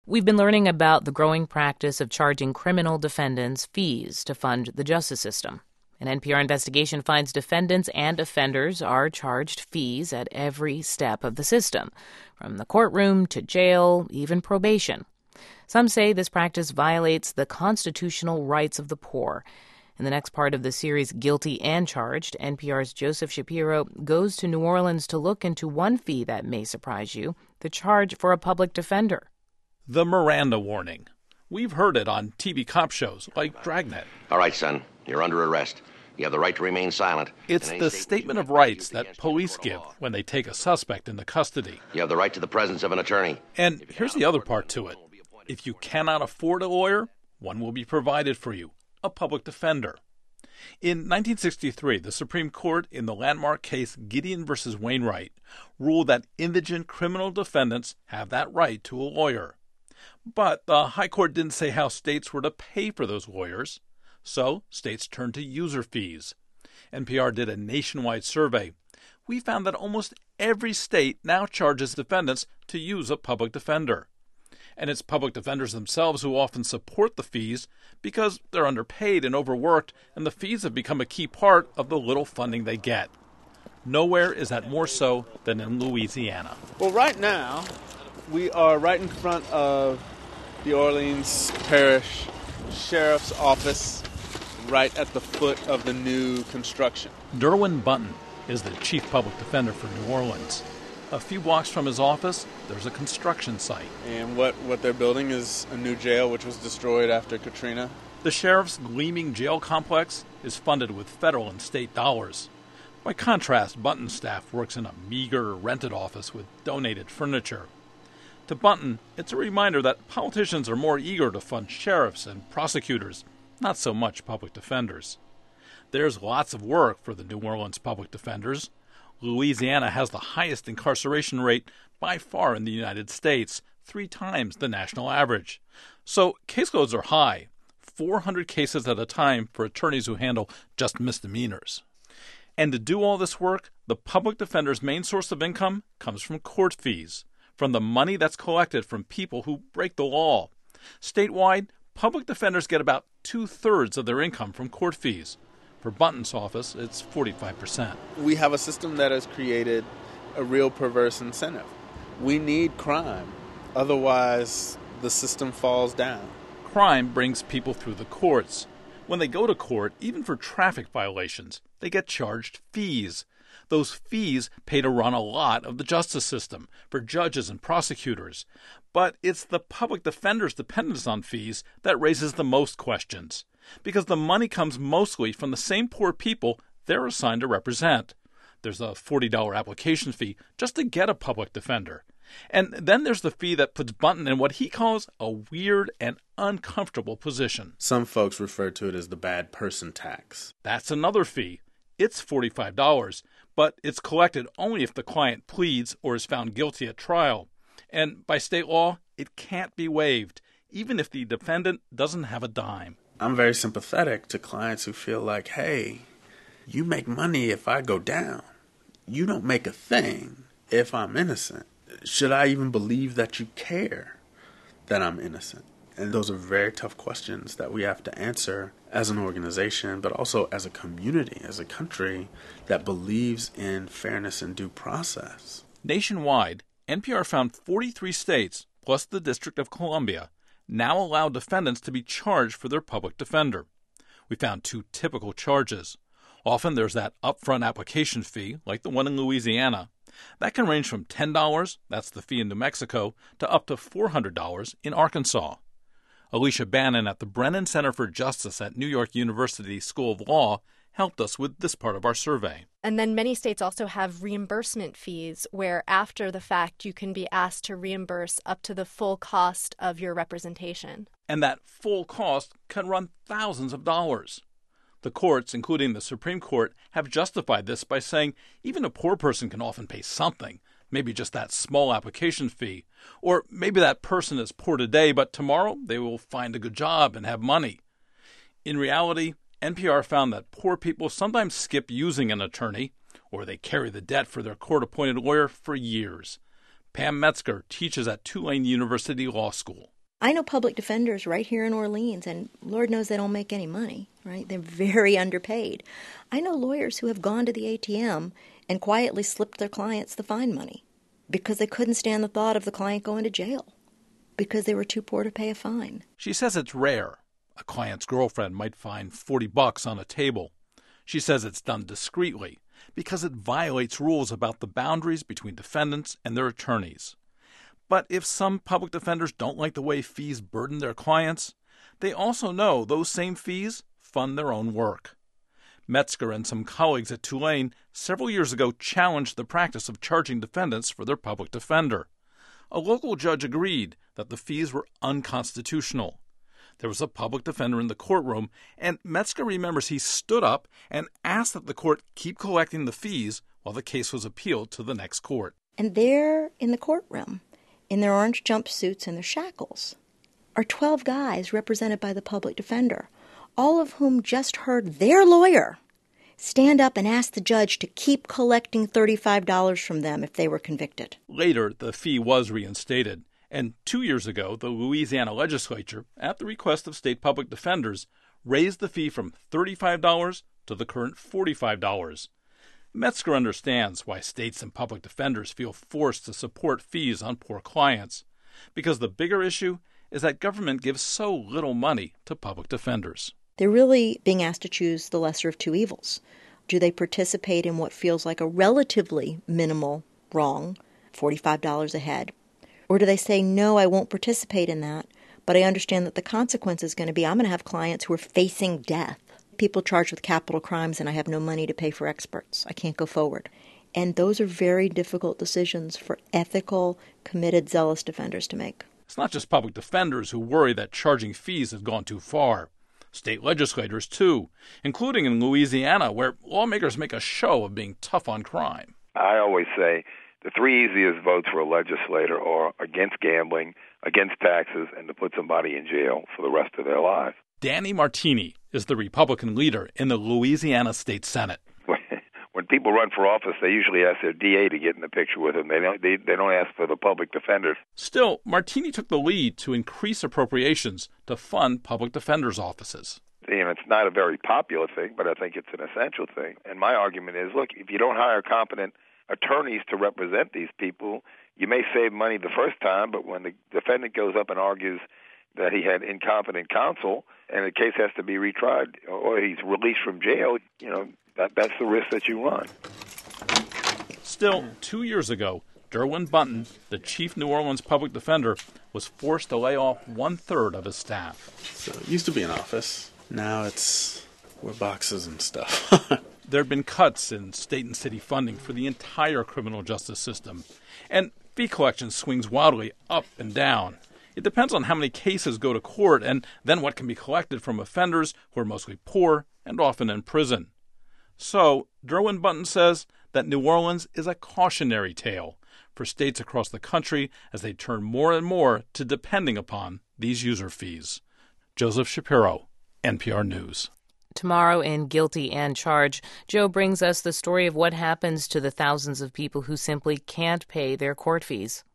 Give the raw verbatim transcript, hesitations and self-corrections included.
We've been learning about the growing practice of charging criminal defendants fees to fund the justice system. An N P R investigation finds defendants and offenders are charged fees at every step of the system, from the courtroom to jail, even probation. Some say this practice violates the constitutional rights of the poor. In the next part of the series, Guilty and Charged, N P R's Joseph Shapiro goes to New Orleans to look into one fee that may surprise you, the charge for a public defender. The Miranda warning. We've heard it on T V cop shows like Dragnet. All right, son. You're under arrest. You have the right to remain silent. It's the statement of rights that police give when they take a suspect into custody. You have the right to the presence of an attorney. And here's the other part to it. If you cannot afford a lawyer, one will be provided for you, a public defender. In nineteen sixty-three, the Supreme Court, in the landmark case Gideon versus Wainwright, ruled that indigent criminal defendants have that right to a lawyer. But the High Court didn't say how states were to pay for those lawyers, so states turned to user fees. N P R did a nationwide survey. We found that almost every state now charges defendants to use a public defender. And it's public defenders themselves who often support the fees because they're underpaid and overworked, and the fees have become a key part of the little funding they get. Nowhere is that more so than in Louisiana. Well, right now, we are right in front of the Orleans Parish Sheriff's Office, right at the foot of the new construction. Derwin Bunton is the chief public defender for New Orleans. A few blocks from his office, there's a construction site. And what, what they're building is a new jail, which was destroyed after Katrina. The sheriff's gleaming jail complex is funded with federal and state dollars. By contrast, Bunton's staff works in a meager rented office with donated furniture. To Bunton, it's a reminder that politicians are more eager to fund sheriffs and prosecutors, not so much public defenders. There's lots of work for the New Orleans public defenders. Louisiana has the highest incarceration rate by far in the United States, three times the national average. So caseloads are high, four hundred cases at a time for attorneys who handle just misdemeanors. And to do all this work, the public defender's main source of income comes from court fees, from the money that's collected from people who break the law. Statewide, public defenders get about two-thirds of their income from court fees. For Bunton's office, it's forty-five percent. We have a system that has created a real perverse incentive. We need crime. Otherwise, the system falls down. Crime brings people through the courts. When they go to court, even for traffic violations, they get charged fees. Those fees pay to run a lot of the justice system for judges and prosecutors. But it's the public defender's dependence on fees that raises the most questions, because the money comes mostly from the same poor people they're assigned to represent. There's a forty dollars application fee just to get a public defender. And then there's the fee that puts Bunton in what he calls a weird and uncomfortable position. Some folks refer to it as the bad person tax. That's another fee. It's forty-five dollars, but it's collected only if the client pleads or is found guilty at trial. And by state law, it can't be waived, even if the defendant doesn't have a dime. I'm very sympathetic to clients who feel like, hey, you make money if I go down. You don't make a thing if I'm innocent. Should I even believe that you care that I'm innocent? And those are very tough questions that we have to answer as an organization, but also as a community, as a country that believes in fairness and due process. Nationwide, N P R found forty-three states, plus the District of Columbia, now allow defendants to be charged for their public defender. We found two typical charges. Often there's that upfront application fee, like the one in Louisiana. That can range from ten dollars, that's the fee in New Mexico, to up to four hundred dollars in Arkansas. Alicia Bannon at the Brennan Center for Justice at New York University School of Law helped us with this part of our survey. And then many states also have reimbursement fees where after the fact you can be asked to reimburse up to the full cost of your representation. And that full cost can run thousands of dollars. The courts, including the Supreme Court, have justified this by saying even a poor person can often pay something, maybe just that small application fee. Or maybe that person is poor today, but tomorrow they will find a good job and have money. In reality, N P R found that poor people sometimes skip using an attorney, or they carry the debt for their court-appointed lawyer for years. Pam Metzger teaches at Tulane University Law School. I know public defenders right here in Orleans, and Lord knows they don't make any money, right? They're very underpaid. I know lawyers who have gone to the A T M and quietly slipped their clients the fine money because they couldn't stand the thought of the client going to jail because they were too poor to pay a fine. She says it's rare. A client's girlfriend might find forty bucks on a table. She says it's done discreetly because it violates rules about the boundaries between defendants and their attorneys. But if some public defenders don't like the way fees burden their clients, they also know those same fees fund their own work. Metzger and some colleagues at Tulane several years ago challenged the practice of charging defendants for their public defender. A local judge agreed that the fees were unconstitutional. There was a public defender in the courtroom, and Metzger remembers he stood up and asked that the court keep collecting the fees while the case was appealed to the next court. And there in the courtroom, in their orange jumpsuits and their shackles, are twelve guys represented by the public defender, all of whom just heard their lawyer stand up and ask the judge to keep collecting thirty-five dollars from them if they were convicted. Later, the fee was reinstated, and two years ago, the Louisiana legislature, at the request of state public defenders, raised the fee from thirty-five dollars to the current forty-five dollars. Metzger understands why states and public defenders feel forced to support fees on poor clients, because the bigger issue is that government gives so little money to public defenders. They're really being asked to choose the lesser of two evils. Do they participate in what feels like a relatively minimal wrong, forty-five dollars a head? Or do they say, no, I won't participate in that, but I understand that the consequence is going to be I'm going to have clients who are facing death. People charged with capital crimes and I have no money to pay for experts. I can't go forward. And those are very difficult decisions for ethical, committed, zealous defenders to make. It's not just public defenders who worry that charging fees has gone too far. State legislators, too, including in Louisiana, where lawmakers make a show of being tough on crime. I always say the three easiest votes for a legislator are against gambling, against taxes, and to put somebody in jail for the rest of their lives. Danny Martini is the Republican leader in the Louisiana State Senate. When people run for office, they usually ask their D A to get in the picture with them. They don't, they, they don't ask for the public defender. Still, Martini took the lead to increase appropriations to fund public defenders' offices. You know, it's not a very popular thing, but I think it's an essential thing. And my argument is, look, if you don't hire competent attorneys to represent these people, you may save money the first time, but when the defendant goes up and argues that he had incompetent counsel and the case has to be retried or he's released from jail, you know, that that's the risk that you run. Still, two years ago, Derwin Bunton, the chief New Orleans public defender, was forced to lay off one-third of his staff. So it used to be an office. Now it's we're boxes and stuff. There have been cuts in state and city funding for the entire criminal justice system, and fee collection swings wildly up and down. It depends on how many cases go to court and then what can be collected from offenders who are mostly poor and often in prison. So, Derwin Bunton says that New Orleans is a cautionary tale for states across the country as they turn more and more to depending upon these user fees. Joseph Shapiro, N P R News. Tomorrow in Guilty and Charge, Joe brings us the story of what happens to the thousands of people who simply can't pay their court fees.